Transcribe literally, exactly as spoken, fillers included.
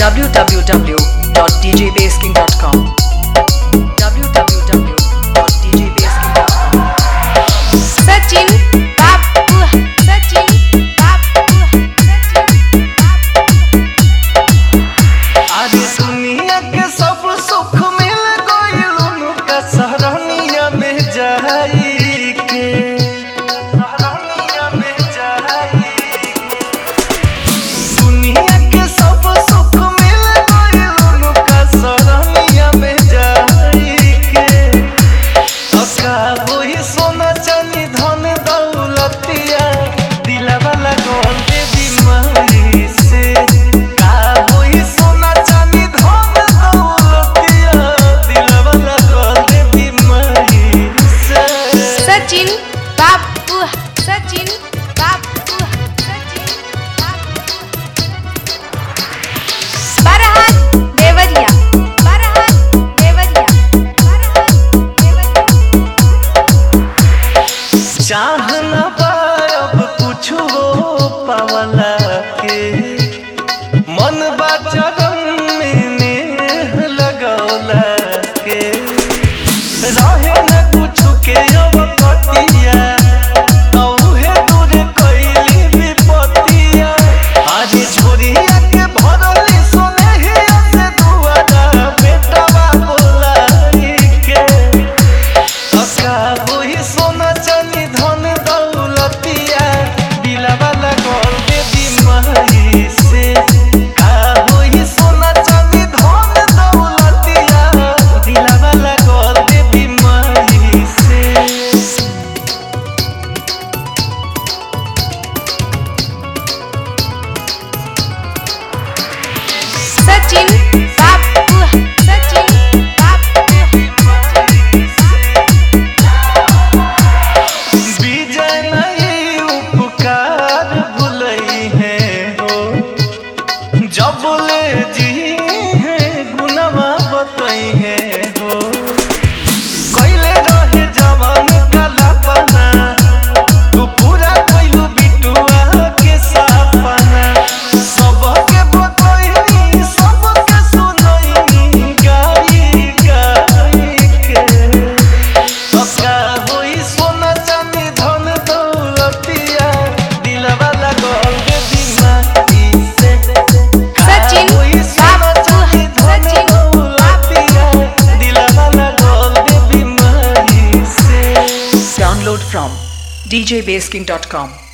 w w w dot d j bass king dot com w w w dot d j bass king dot com Sachin Babu Sachin Babu Sachin आज दुनिया के सब सुख मिल गइल उनका सहरनिया में जाई के सहरनिया में जाई दुनिया के सब सुख मिल गइल उनका सहरनिया में जाई के अका वही सोना चांदी धन दौलतिया दिलवा लगल दे बीमारी से का वही सोना चांदी धन दौलतिया दिलवा लगल दे बीमारी से Sachin Babu Sachin Babu Sachin Barahat Devariya Barahat Devariya Barahat Devariya चाहना अब कुछ पावला के मन बा चरण में नेह लगौला के रहे न कुछ के अब कटिया औहे दूर कैली विपतिया आज छोरिया के भरली सोनेहिया से दुआरा बेटवा बोलाई के अका वही सोना चांदी धन दौलतिया दिलवा लगल दे बीमारी से का वही सोना चांदी धन दौलतिया दिलवा लगल दे बीमारी से Sachin Babu Sachin Babu विजय नहीं उपकार भुलई है हो जब ले जी है गुनवा बतई है हो कैले रहे जवान काला पना तू पूरा कैलू बिटुआ के सपना सबके बतईनी सबके सुनईनी गाई गाई के अका वही सोना चांदी धन दौलतिया दिलवा लगल दे बीमारी से Sachin वही सोना Babu चांदी धन Sachin दौलतिया दिलवा लगल दे बीमारी से download from d j bass king dot com